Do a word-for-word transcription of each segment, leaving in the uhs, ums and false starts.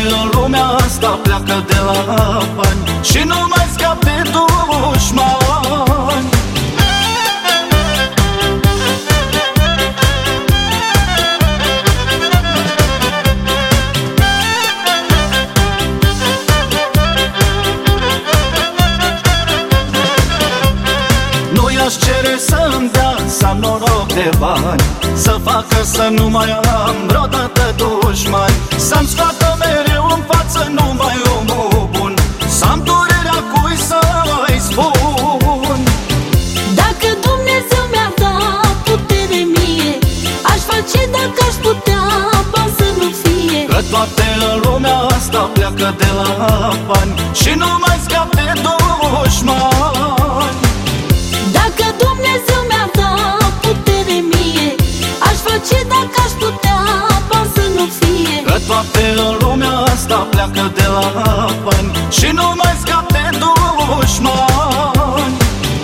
în lumea asta pleacă de la bani și nu mai scape dușmani. Nu-i-aș cere să-mi dea să am noroc de bani, să facă să nu mai am vreodată dușmani, să-mi scoată mereu în față numai omul bun, să-am durerea cui să-i spun. Dacă Dumnezeu mi-ar da putere mie, aș face dacă aș putea bani să nu fie. Că toate în lumea asta pleacă de la bani și nu mai scape dușmani. Dacă Dumnezeu mi-ar da putere mie, aș face dacă aș putea bani să nu fie. Că toate în lumea asta pleacă de la bani și nu mai scape dușmani.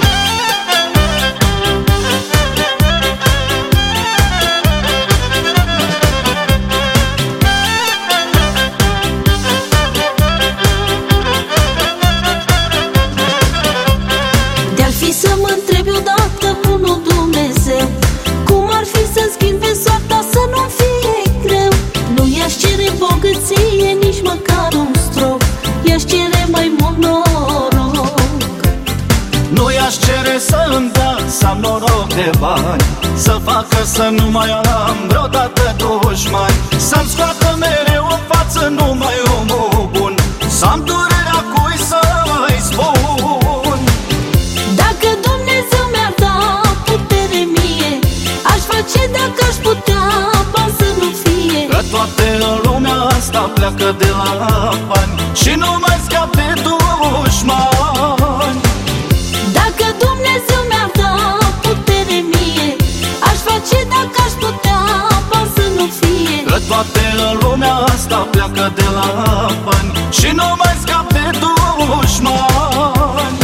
De-ar fi să mă întreb odată bunul Dumnezeu, cum ar fi să-mi schimbe soarta să nu fie greu. Nu i-aș cere bogăție, nici măcar un strop, i-aș cere mai mult noroc. Nu i-aș cere să-mi dea să am noroc de bani, să facă să nu mai am vreodată dușmani, să-mi scoată mereu în față numai omul bun, să am durerea cui să-i spun. Dacă Dumnezeu mi-ar da putere mie, aș face dacă aș putea bani să nu fie. Că toate în lumea asta pleacă de la bani și nu mai scape dușmani. Dacă Dumnezeu mi-ar da putere mie, aș face dacă aș putea bani să nu fie. Că toate în lumea asta pleacă de la bani și nu mai scape dușmani.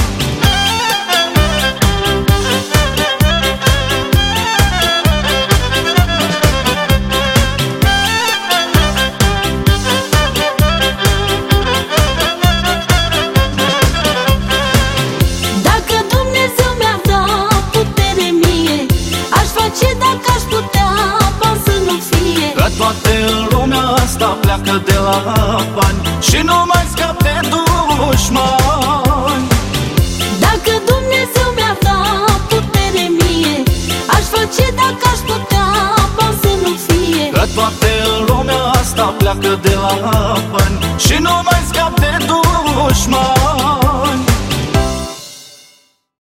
Dacă Dumnezeu mi-ar da putere mie, aș face dacă aș putea bani să nu fie. Că toate în lumea asta pleacă de la bani și nu mai scape dușmani. Dacă Dumnezeu mi-ar da putere mie, aș face dacă aș putea bani să nu fie. Că toate în lumea asta pleacă de la bani și nu mai scape dușmani.